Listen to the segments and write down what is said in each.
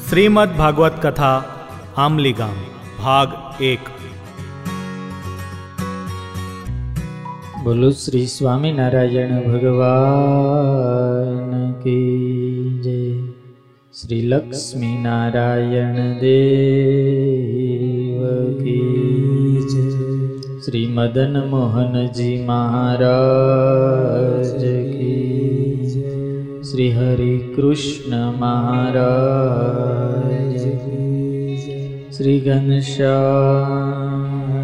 श्रीमद् भागवत कथा आमली गाम भाग 1। बोलो श्री स्वामीनारायण भगवान की जय। श्री लक्ष्मी नारायण देव की जय। श्री मदन मोहन जी महाराज की जय। श्री हरि कृष्ण महाराज की जय। श्री घनश्याम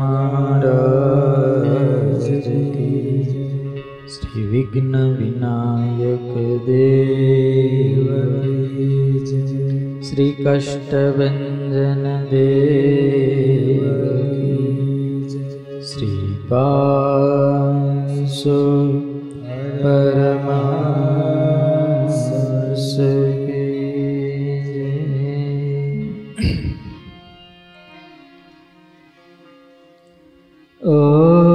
महाराज की जय। श्री विघ्न विनायक देव की जय। श्री कष्टभंजन देव की जय। श्री पांसु परमहंस की जय। ओ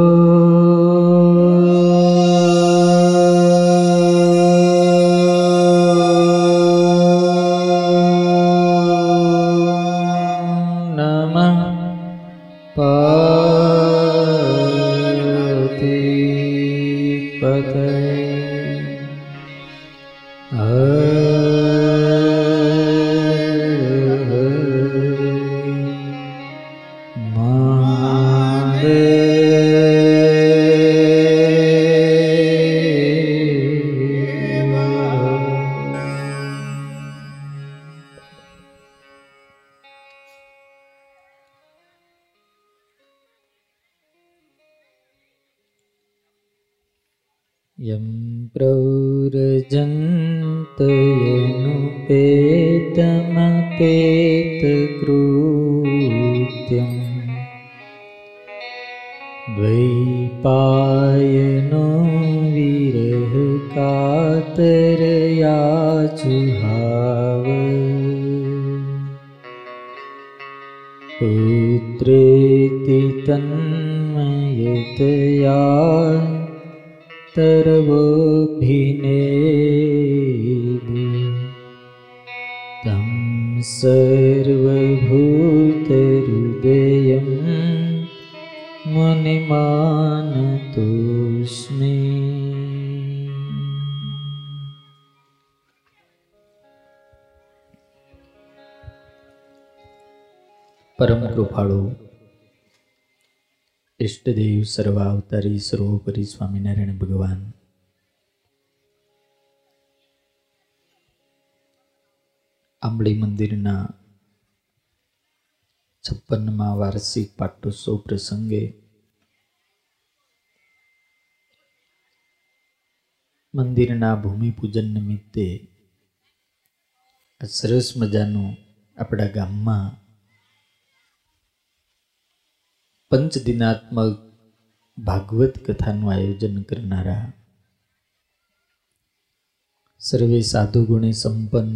यं प्रव्रजन्तयनुपेतमपेतकृत्यं द्वैपायनो विरहकातरया जुहाव पुत्रेति तन्मयतया तरवोभिनेदि तं सर्वभूतहृदयं मुनिमानतोऽस्मि। परम कृपाळु इष्टदेव सर्वावतारी सर्वोपरि स्वामीनारायण भगवान આંબલી મંદિરના 56મા વાર્ષિક પાટોત્સવ પ્રસંગે મંદિરના ભૂમિપૂજન નિમિત્તે આ સરસ મજાનું આપણા ગામમાં પંચદિનાત્મક ભાગવત કથાનું આયોજન કરનારા સર્વે સાધુ ગુણે સંપન્ન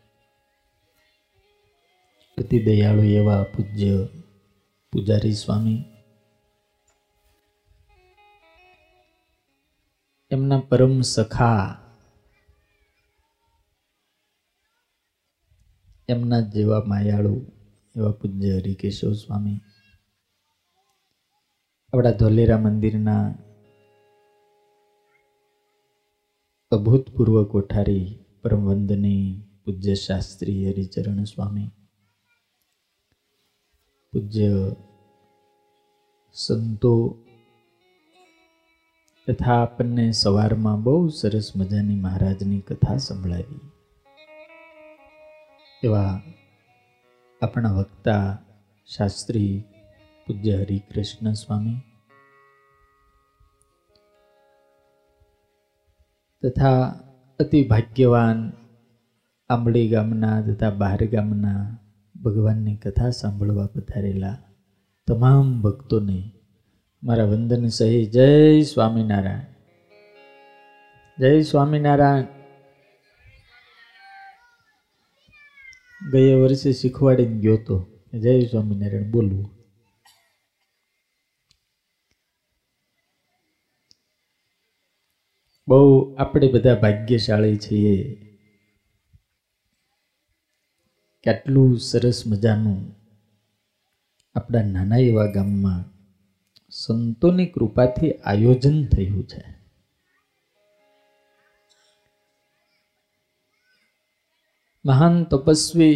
અતિ દયાળુ એવા પૂજ્ય પૂજારી સ્વામી, એમના પરમ સખા, એમના જેવા માયાળુ એવા પૂજ્ય હરિકેશવ સ્વામી, આપણા ધોલેરા મંદિરના અભૂતપૂર્વ કોઠારી પરમ વંદનીય પૂજ્ય શાસ્ત્રી હરિચરણ સ્વામી, પૂજ્ય સંતો તથા આપણને સવારમાં બહુ સરસ મજાની મહારાજની કથા સંભળાવી એવા આપણા વક્તા શાસ્ત્રી પૂજ્ય હરિકૃષ્ણ સ્વામી તથા અતિ ભાગ્યવાન આંબલી ગામના તથા બહાર ગામના ભગવાનની કથા સાંભળવા પધારેલા તમામ ભક્તોને મારા વંદન સહિત જય સ્વામિનારાયણ, જય સ્વામિનારાયણ. ગયા વર્ષે શીખવાડીને ગયો તો જય સ્વામિનારાયણ બોલવું. બહુ આપણે બધા ભાગ્યશાળી છીએ કે આટલું સરસ મજાનું આપણા નાના એવા ગામમાં સંતોની કૃપાથી આયોજન થયું છે. મહાન તપસ્વી,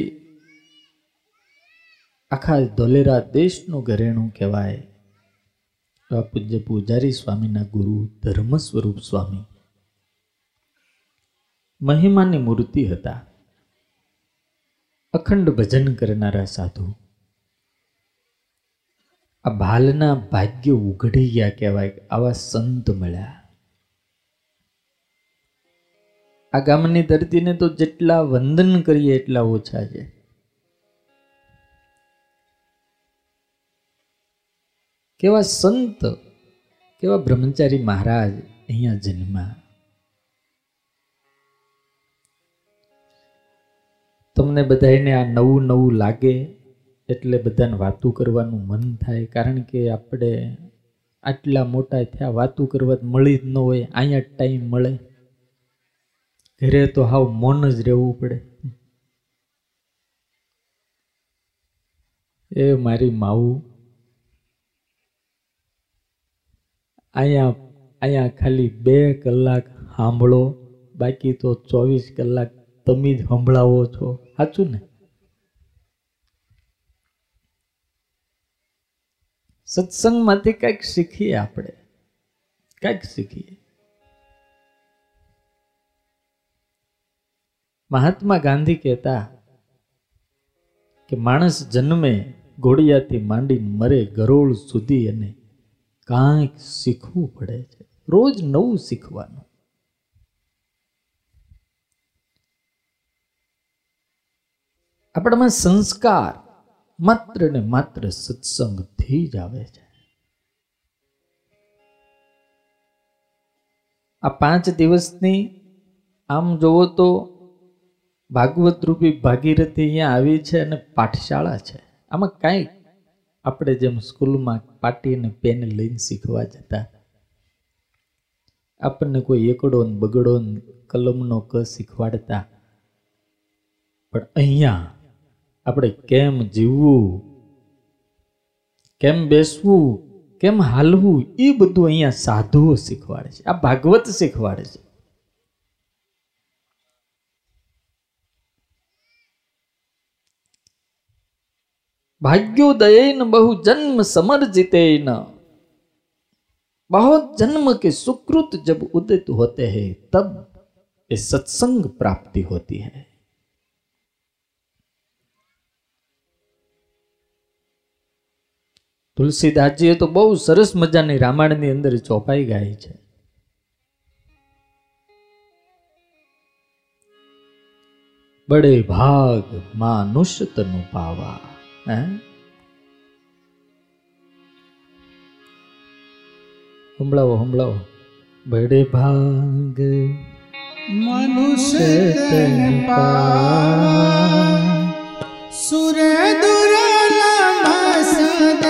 આખા ધોલેરા દેશનું ઘરેણું કહેવાય એવા પૂજ્ય પૂજારી સ્વામીના ગુરુ ધર્મ સ્વરૂપ સ્વામી મહિમાની મૂર્તિ હતા. અખંડ ભજન કરનારા સાધુ. આ ભાલના ભાગ્ય ઉઘડી ગયા કહેવાય. આવા સંત મળ્યા. આ ગામની ધરતીને તો જેટલા વંદન કરીએ એટલા ઓછા છે. કેવા સંત, કેવા બ્રહ્મચારી મહારાજ અહીંયા જન્મ્યા. તમને બધાને આ નવું નવું લાગે એટલે બધાને વાતું કરવાનું મન થાય, કારણ કે આપણે આટલા મોટા થયા, વાતું કરવા મળી જ ન હોય. અહીંયા ટાઈમ મળે, ઘરે તો હાવ મૌન જ રહેવું પડે. એ મારી માવું, અહીંયા ખાલી 2 કલાક સાંભળો, બાકી તો 24 કલાક તમે જ સંભળાવો છો. સાચું ને? સત્સંગમાંથી કંઈક શીખીએ, આપણે કંઈક શીખીએ. મહાત્મા ગાંધી કહેતા કે માણસ જન્મે ઘોડિયાથી માંડીને મરે ગરોળ સુધી અને કાંઈક શીખવું પડે છે. રોજ નવું શીખવાનું. આપણામાં સંસ્કાર માત્ર ને માત્ર સત્સંગથી જ આવે છે. આ 5 દિવસની આમ જોવો તો ભાગવત રૂપી ભાગીરથી અહીંયા આવી છે અને પાઠશાળા છે. આમાં કાંઈ આપણે જેમ સ્કૂલમાં પાટી અને પેન લઈને શીખવા જતા, આપણને કોઈ એકડો ને બગડો ને કલમનો ક શીખવાડતા, પણ અહીંયા આપણે કેમ જીવવું, કેમ બેસવું, કેમ હાલવું, એ બધું અહીંયા સાધુઓ શીખવાડે છે. આ ભાગવત શીખવાડે છે. भाग्योदयेन बहु जन्म समर्जितेन, बहुत जन्म के सुकृत जब उदित होते हैं तब ये सत्संग प्राप्ति होती है. तुलसीदासजीए तो बहु सरस मजानी रामायणनी अंदर ચોપાઈ ગાઈ છે. बड़े भाग मानुष तनु पावा. हमलाओ बड़े भाग मनुष्य तन पावा, सुर दुर्लभ सद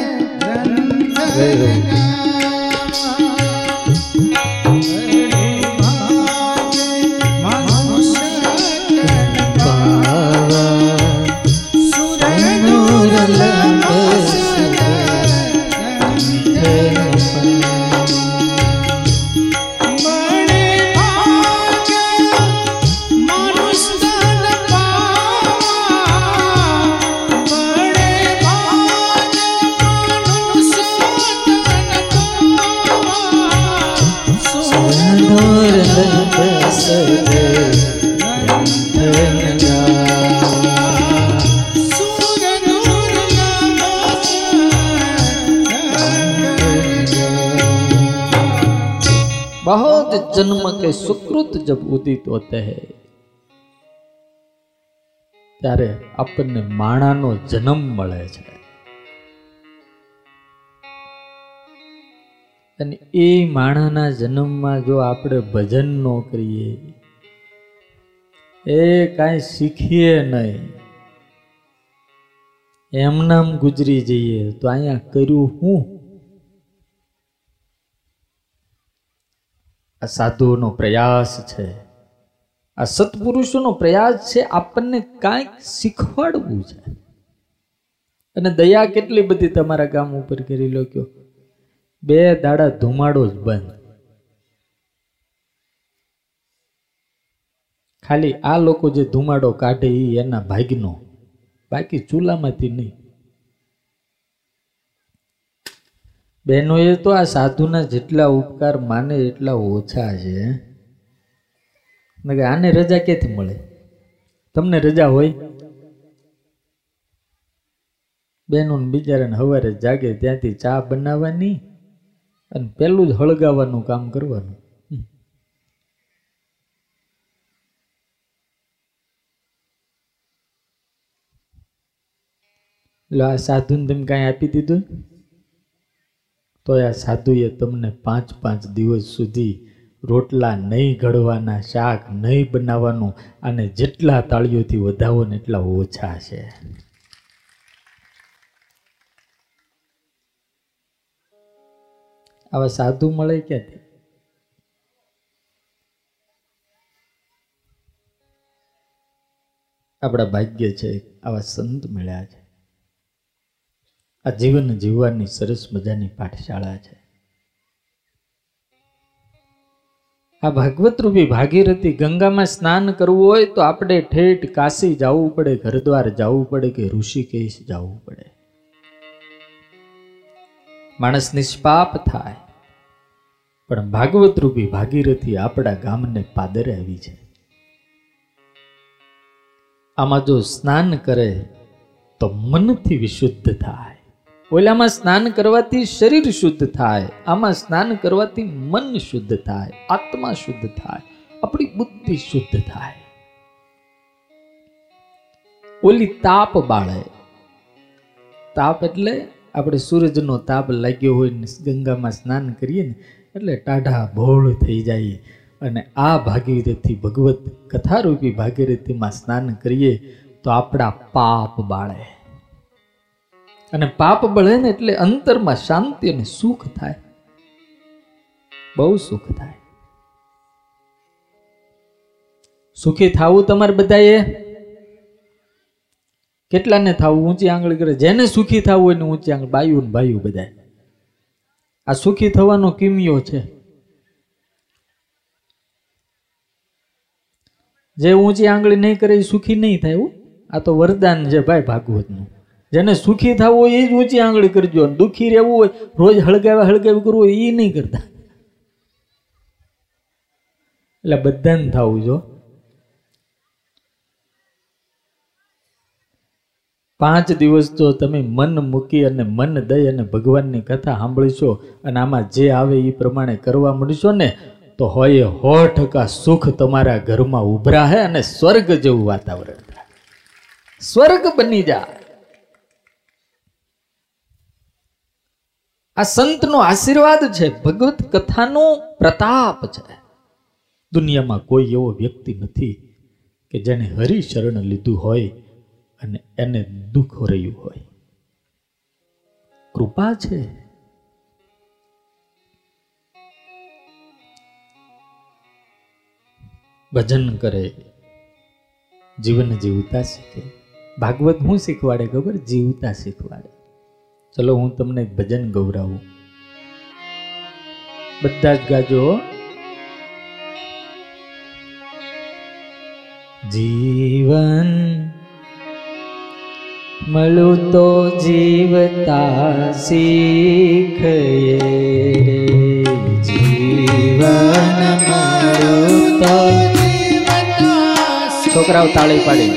ग्रंथ बहुत जन्म के सुकृत जब उदित होते हैं ત્યારે આપણને માણાનો જન્મ મળે છે. અને એ માણાના જન્મમાં જો આપણે ભજન ન કરીએ, એ કાંઈ શીખીએ નહીં, એમનામ ગુજરી જઈએ તો અહીંયા કર્યું હું? આ સાધુઓનો પ્રયાસ છે. આ સત્પુરુષોનો પ્રયાસ છે આપણને કાંઈક શીખવાડવું છે. અને દયા કેટલી બધી તમારા ગામ ઉપર કરી લો કયો, 2 દાડા ધુમાડો જ બંધ. ખાલી આ લોકો જે ધુમાડો કાઢે એ એના ભાગનો, બાકી ચૂલામાંથી નહીં. બહેનોએ તો આ સાધુના જેટલા ઉપકાર માને એટલા ઓછા છે. આને રજા ક્યાંથી મળે? તમને રજા હોય? બહેનો બિચારાને સવારે જાગે ત્યાંથી ચા બનાવવાની અને પેલું જ હળગાવવાનું કામ કરવાનું. એટલે આ સાધુને તમે કાંઈ આપી દીધું તો આ સાધુએ તમને 5-5 દિવસ સુધી રોટલા નહીં ઘડવાના, શાક નહીં બનાવવાનું, અને જેટલા તાળીઓથી વધાવો ને એટલા ઓછા છે. આવા સાધુ મળે ક્યાંથી? આપણા ભાગ્ય છે આવા સંત મળ્યા છે. આ જીવન જીવવાની સરસ મજાની પાઠશાળા છે. આ ભાગવત રૂપી ભાગીરથી ગંગામાં સ્નાન કરવું હોય તો આપણે ઠેઠ કાશી જવું પડે, હરિદ્વાર જવું પડે કે ઋષિકેશ જવું પડે. માણસ નિષ્પાપ થાય, પણ ભાગવત રૂપી ભાગીરથી આપણા ગામને પાદરે આવી છે. આમાં જો સ્નાન કરે તો મનથી વિશુદ્ધ થાય. ઓલામાં સ્નાન કરવાથી શરીર શુદ્ધ થાય, આમાં સ્નાન કરવાથી મન શુદ્ધ થાય, આત્મા શુદ્ધ થાય, આપણી બુદ્ધિ શુદ્ધ થાય. ઓલી તાપ બાળે. તાપ એટલે આપણે સૂરજનો તાપ લાગ્યો હોય ને ગંગામાં સ્નાન કરીએ ને એટલે ટાઢા ભોળ થઈ જાય. અને આ ભાગીરથી ભગવત કથારૂપી ભાગીરથીમાં સ્નાન કરીએ તો આપણા પાપ બાળે. અને પાપ બળે ને એટલે અંતરમાં શાંતિ અને સુખ થાય, બહુ સુખ થાય. સુખી થાવું તમારે બધાએ. કેટલાને થાવું? ઊંચી આંગળી કરે. જેને સુખી થવું હોય ને ઊંચી આંગળી, બાયું ને ભાઈઓ બધા. આ સુખી થવાનો કિમિયો છે. જે ઊંચી આંગળી નહીં કરે એ સુખી નહીં થાય. આ તો વરદાન છે ભાઈ ભાગવતનું. જેને સુખી થવું હોય એ જ ઊંચી આંગળી કરજો, અને દુઃખી રહેવું હોય, રોજ હળગાવી કરવું હોય એ નહીં કરતા. એટલે બધાને થવું જો. 5 દિવસ જો તમે મન મૂકી અને મન દઈ અને ભગવાનની કથા સાંભળીશો અને આમાં જે આવે એ પ્રમાણે કરવા મળશો ને તો હોય 100% સુખ તમારા ઘરમાં ઉભરાશે અને સ્વર્ગ જેવું વાતાવરણ થાય. સ્વર્ગ બની જાય. આ સંતનો આશીર્વાદ છે, ભગવત કથાનો પ્રતાપ છે. દુનિયામાં કોઈ એવો વ્યક્તિ નથી કે જેને હરિ શરણ લીધું હોય અને એને દુઃખ રહ્યું હોય. કૃપા છે. ભજન કરે, જીવન જીવતા શીખે. ભાગવત હું શીખવાડે ખબર? જીવતા શીખવાડે. ચલો હું તમને એક ભજન ગૌરાવું. બધા જ ગાજો. જીવન મળું તો જીવતા શીખએ રે. જીવન મળું તો છોકરાઓ તાળી પાડી.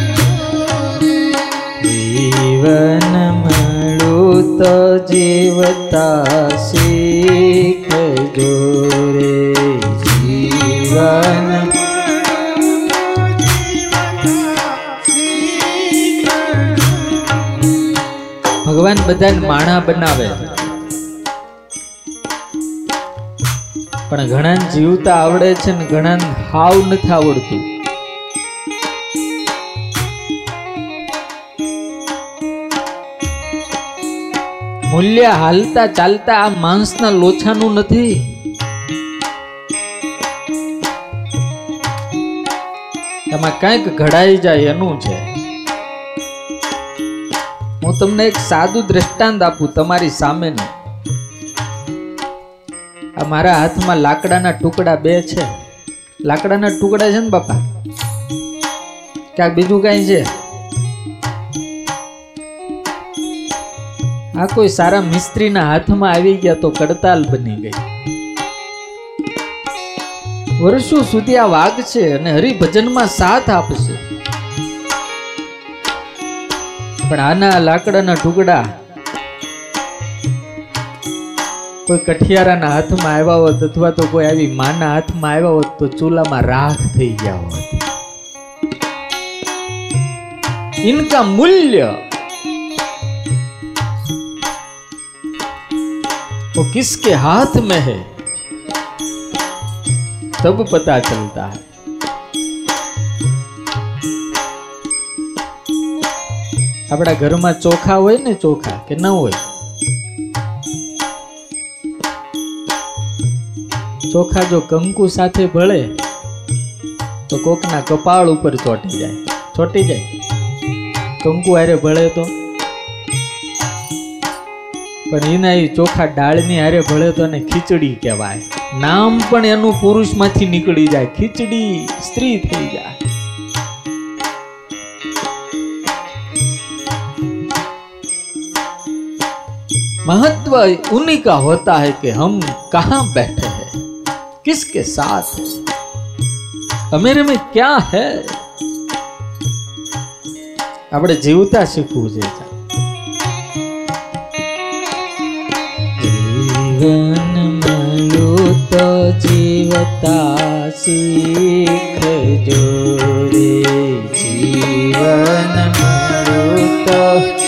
જીવન મળું તો જીવતા શીખજો રે. જીવન ભગવાન બધાને માણા બનાવે, પણ ઘણાને જીવતા આવડે છે ને ઘણાને હાવ નથી આવડતું. મૂલ્ય હાલતા ચાલતા આ માણસના લોછાનું નથી. એમાં કંઈક ઘડાઈ જાય એનું છે. હું તમને એક સાદું દ્રષ્ટાંત આપું તમારી સામેનું. આ મારા હાથમાં લાકડાના ટુકડા બે છે. લાકડાના ટુકડા છે ને બાપા, ક્યાંક બીજું કઈ છે? આ કોઈ સારા મિસ્ત્રીના હાથમાં આવી ગયા તો કડતાલ બની ગઈ. વર્ષો સુધી આ વાગશે અને હરિભજનમાં સાથ આપશે. પણ આના લાકડાના ટુકડા કોઈ કઠિયારાના હાથમાં આવ્યા હોત અથવા તો કોઈ આવી માના હાથમાં આવ્યા હોત તો ચૂલામાં રાખ થઈ ગયા હોત. इनका मूल्य वो किसके हाथ में है तब पता चलता है. આપણા ઘરમાં ચોખા હોય ને, ચોખા કે ન હોય, ચોખા જો કંકુ સાથે ભળે તો કોકના કપાળ ઉપર ચોટી જાય. કંકુ હારે ભળે તો, પણ એના એ ચોખા ડાળની હારે ભળે તો એને ખીચડી કહેવાય. નામ પણ એનું પુરુષમાંથી નીકળી જાય, ખીચડી સ્ત્રી થઈ જાય. महत्व उन्हीं का होता है कि हम कहां बैठे हैं, किसके साथ है, हमेरे में क्या है. આપણે જીવતા શીખવું છે. જીવન મળ્યું તો જીવતા શીખજો રે. જીવન મળ્યું તો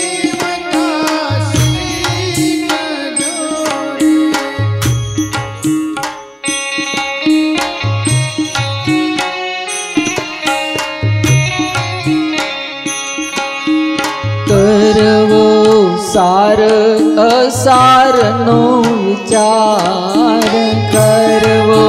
કરવો સાર અસાર નો વિચાર, કરવો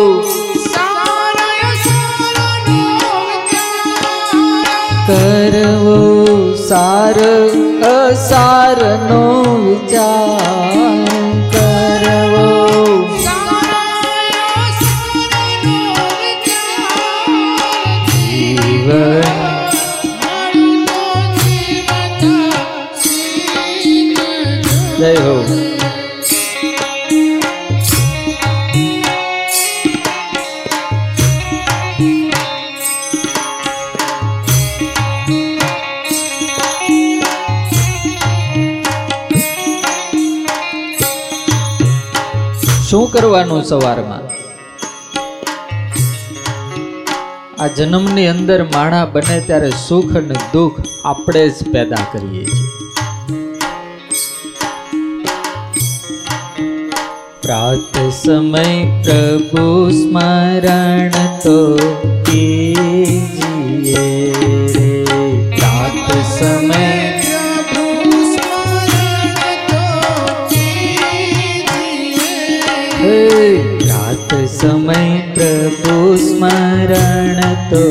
કરવો સાર અસાર નો વિચાર, કરવો જીવન જય હો. શું કરવાનું સવારમાં? આ જન્મની અંદર માણા બને ત્યારે સુખ અને દુઃખ આપણે જ પેદા કરીએ છીએ. प्रात समय प्रभु स्मरण तो कीजिए रे. प्रात समय प्रभु स्मरण तो कीजिए. प्रात समय प्रभु स्मरण तो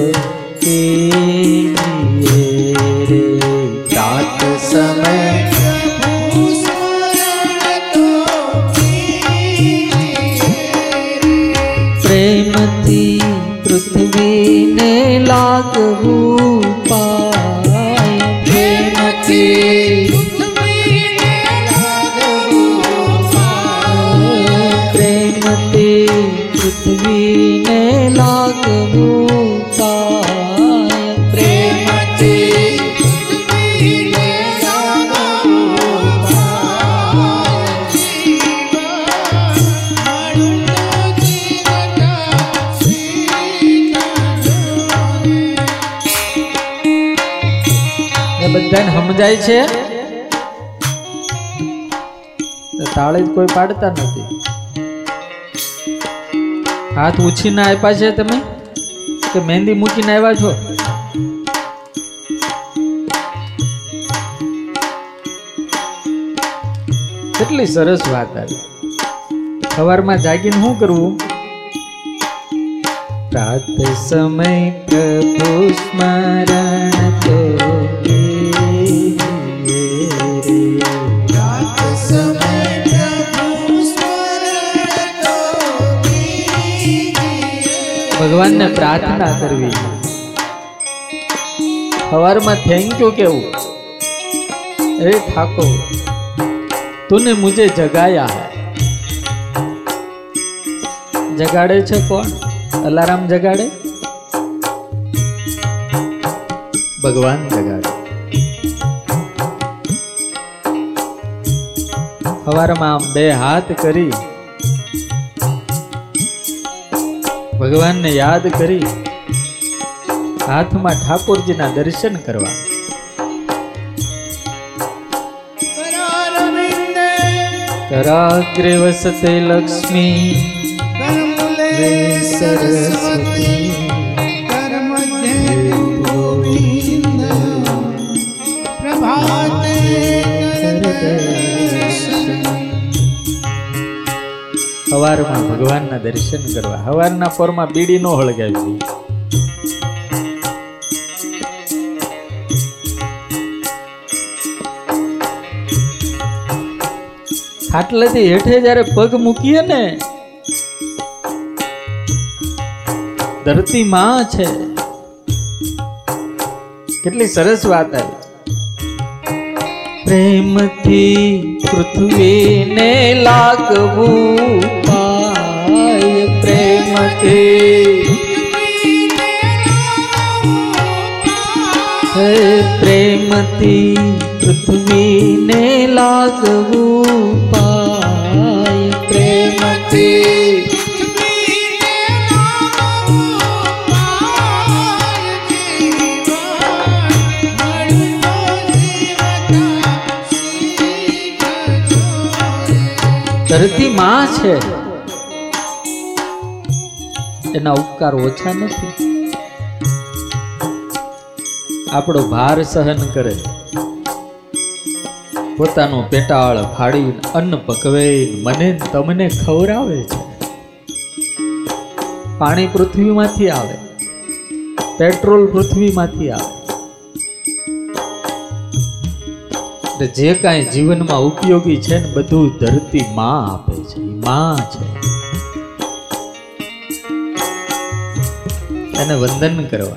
कीजिए रे. प्रात समय प्रेमथी पृथ्वी ने लागू पाय. प्रेमथी पृथ्वी ने लागू पाय. प्रेमथी पृथ्वी ने लागू पाय. प्रेमथी पृथ्वी ने लागू બધાને સમજાય છે? તાળી કોઈ પાડતા નથી. હાથ ઉછીને આપ્યા છે તમે કે મહેંદી મૂકીને આવ્યા છો? કેટલી સરસ વાત આવી. સવારમાં જાગીને શું કરવું? प्रात समय प्रभु स्मरण तो कीजिए रे। रात समय प्रभु स्मरण तो कीजिए। भगवान ने प्रार्थना करवी, हवार में थैंक यू केवू, अरे ठाकुर तूने मुझे जगाया है। जगाड़े छे कौन? अलाराम जगाड़े? भगवान जगाड़े। हवार में आम बे हाथ करी भगवान ने याद करी, हाथ में ठाकुर जी ना दर्शन करवा। कराग्रे वसते लक्ष्मी करमुले सरस्वती करमध्ये गोविंद प्रभाते हवार में भगवान ना दर्शन करवा। हवार ना पोर में बीड़ी नो हळगावी। खाटलेथी हेठे जયારે पग મૂકીએ ને, ધરતી માં છે। કેટલી સરસ વાત આવી। પ્રેમથી પૃથ્વીને લાગવું પાય, પ્રેમથી પ્રેમથી પૃથ્વીને લાગવું પાય, પ્રેમથી ધરતી માં છે, એના ઉપકાર ઓછા નથી। આપણો ભાર સહન કરે, પોતાનો પેટાળ ફાડીને અન્ન પકવે, મને તમને ખવરાવે છે। પાણી પૃથ્વીમાંથી આવે, પેટ્રોલ પૃથ્વીમાંથી આવે, જે કાંઈ જીવનમાં ઉપયોગી છે ને બધું ધરતી માં આપે છે। માં છે, એને વંદન કરવા।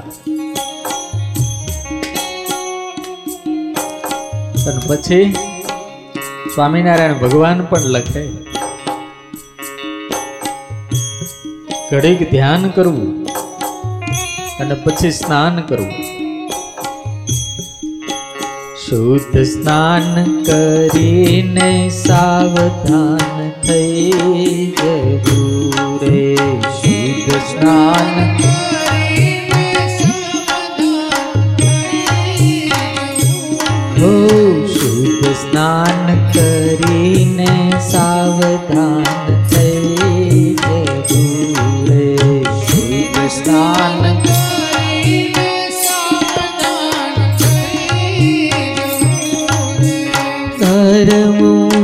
અને પછી સ્વામિનારાયણ ભગવાન પણ લખે, ઘડીક ધ્યાન કરવું અને પછી સ્નાન કરવું। શુદ્ધ સ્નાન કરીને સાવધાન થઈ જવું રે। શુદ્ધ સ્નાન શુદ્ધ સ્નાન કરીને સાવધાન થઈ જવું રે। શુદ્ધ સ્નાન ધરવું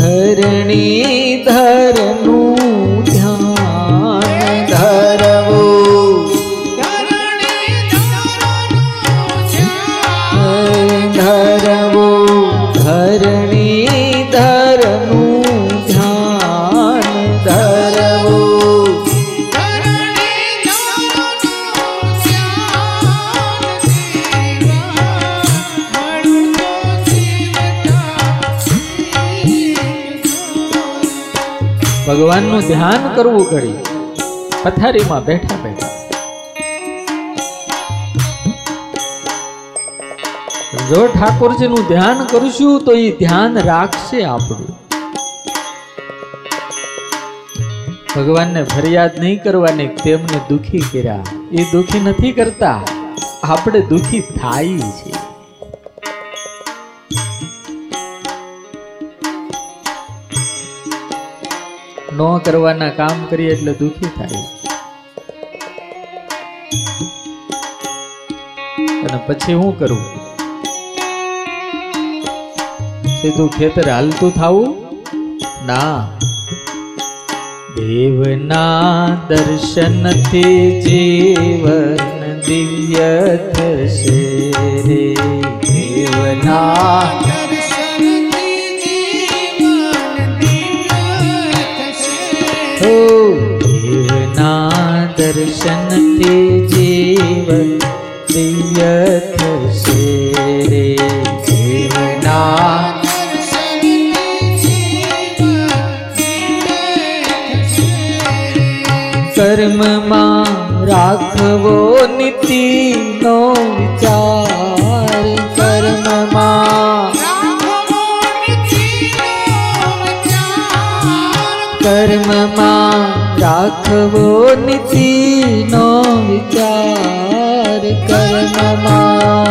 ધરણીધરનું ધ્યાન ધરવું, ધરવું ધરણીધરનું ધ્યાન ધરવું। ભગવાનનું ધ્યાન કરવું ઘડી પથારીમાં બેઠા બેઠા। જો ઠાકોરજીનું ધ્યાન કરશું તો એ ધ્યાન રાખશે આપણું। ભગવાનને ફરિયાદ નહીં કરવાની તેમને દુખી કર્યા, એ દુખી નથી કરતા, આપણે દુખી થાય છે। ન કરવાના કામ કરીએ એટલે દુખી થાય। અને પછી શું કરવું? સીધું ખેતર હાલતું થાવું ના, દેવના દર્શનથી જીવન દિવ્ય થશે રે. દેવના હો દેવના દર્શનથી જીવન દિવ્ય થશે રે. દેવના કર્મમાં રાખવો નીતિનો વિચાર. કર્મમાં રાખવો નીતિનો વિચાર. કર્મમાં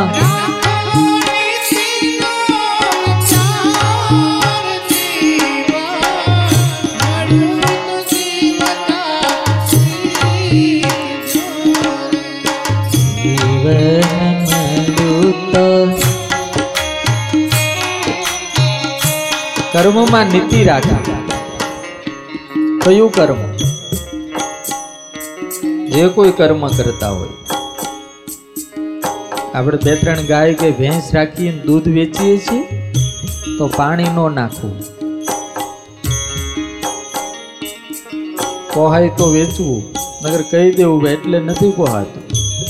કર્મમાં નીતિ રાખી. કયું કર્મ? જે કોઈ કર્મ કરતા હોય. આપણે 2-3 ગાય કે ભેંસ રાખીને દૂધ વેચીએ છીએ તો પાણી ન નાખવું. પોહાય તો વેચવું, નગર કહી દેવું એટલે નથી પોહાતું.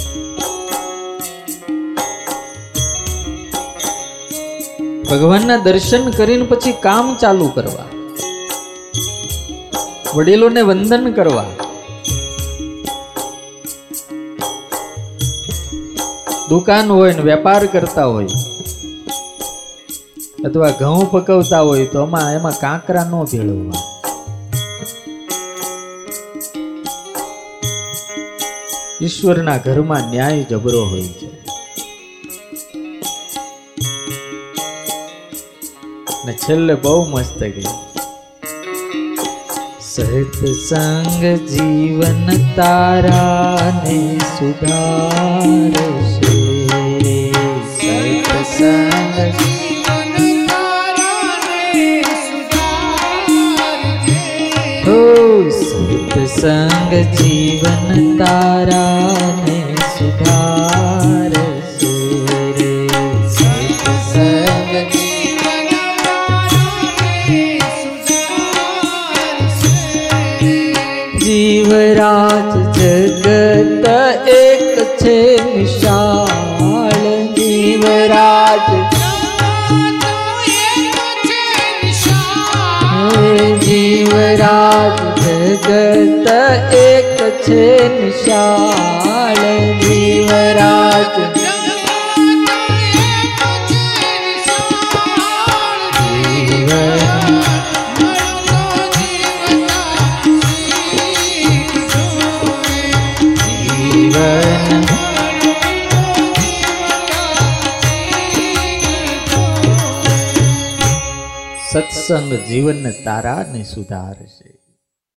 ભગવાનના દર્શન કરીને પછી કામ ચાલુ કરવા, વડીલોને વંદન કરવા. દુકાન હોય ને વેપાર કરતા હોય અથવા ઘઉં પકવતા હોય તો એમાં કાંકરા ન ભેળવવા. ઈશ્વરના ઘરમાં ન્યાય જબરો હોય છે. ને છેલ્લે બહુ મસ્ત ગઈ. સત્સંગ જીવન તારાને સુધારશે. સત્સંગ હો સત્સંગ જીવન તારાને સુધારશે રે. સત્સંગ જીવરાજ જગત એક છે વિશાળ. જીવરાજ જીવરાજ જગત એક છે નિશાળ. જીવરાજ સત્સંગ જીવન તારાને સુધારશે.